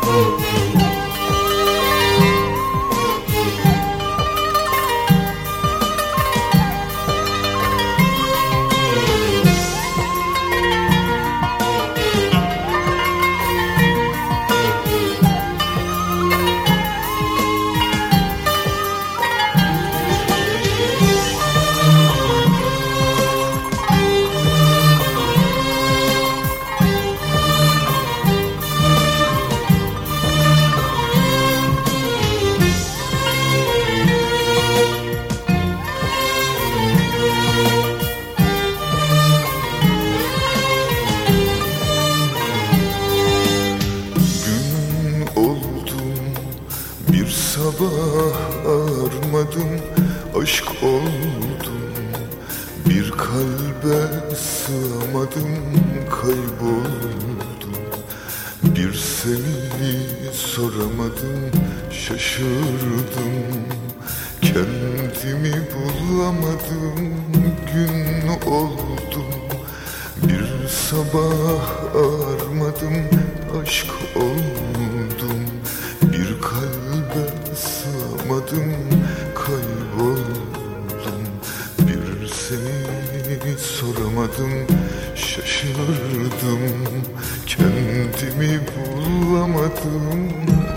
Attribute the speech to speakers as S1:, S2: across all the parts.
S1: Sabah armadım, aşk oldum. Bir kalbe sığamadım, kayboldum. Bir seni soramadım, şaşırdım. Kendimi bulamadım, gün oldum. Bir sabah armadım, aşk oldum. Bir kalbe sığamadım, kayboldum. Bir seni soramadım, şaşırdım. Kendimi bulamadım.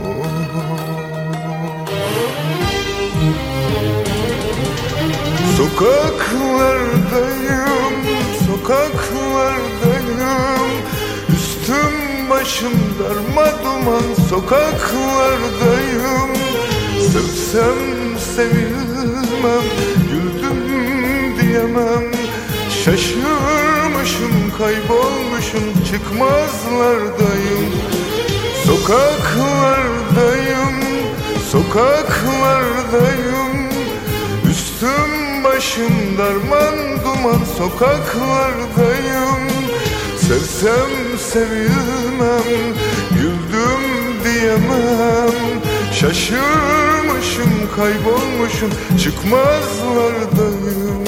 S1: Sokaklardayım, sokaklardayım. Üstüm başım darmaduman, sokaklardayım. Sevsem sevilmem, güldüm diyemem. Şaşırmışım, kaybolmuşum, çıkmazlardayım. Sokaklardayım, sokaklardayım. Üstüm başım darman duman, sokaklardayım. Sevsem sevilmem, güldüm diyemem. Şaşırmışım, kaybolmuşum, çıkmazlardayım.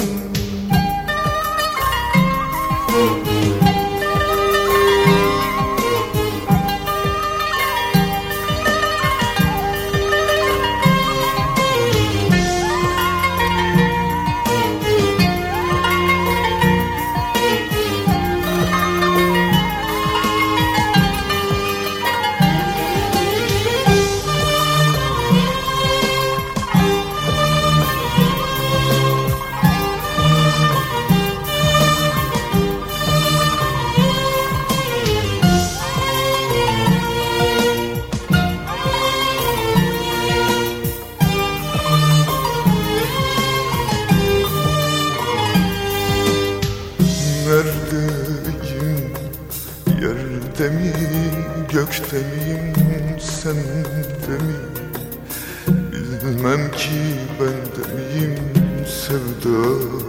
S1: Neredeyim, yerde mi, gökte miyim, sende mi? Bilmem ki bende miyim sevda,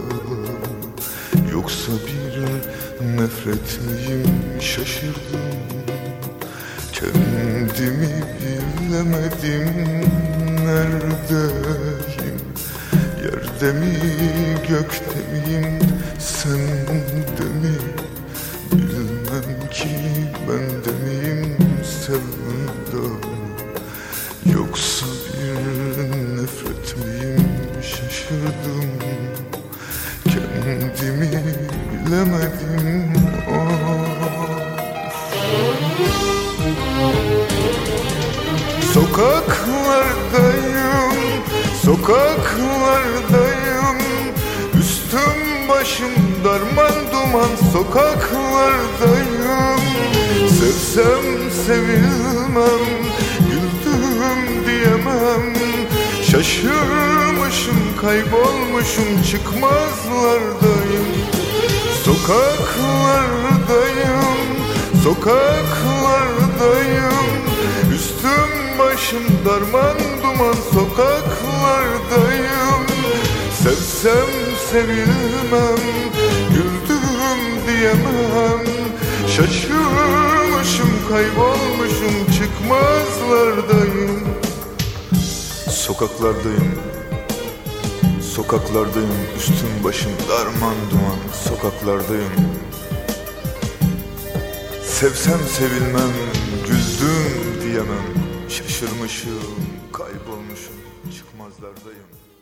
S1: yoksa bir nefret miyim, şaşırdım. Kendimi bilemedim, neredeyim, yerde mi, gökte miyim, sende mi? Bilmem ki bende miyim sevda, yoksa bir nefret miyim, şaşırdım. Kendimi bilemedim. Sokaklardayım, sokaklardayım. Üstüm başım darman duman, sokaklardayım. Sevsem sevilmem, güldüm diyemem. Şaşırmışım, kaybolmuşum, çıkmazlardayım. Sokaklardayım, sokaklardayım. Üstüm başım darman duman, sokaklardayım. Sevsem sevilmem, güldüm diyemem. Şaşırmışım, kaybolmuşum, çıkmazlardayım. Sokaklardayım, sokaklardayım. Üstüm başım darman duman, sokaklardayım. Sevsem sevilmem, güldüm diyemem. göremem. Şaşırmışım, kaybolmuşum, çıkmazlardayım.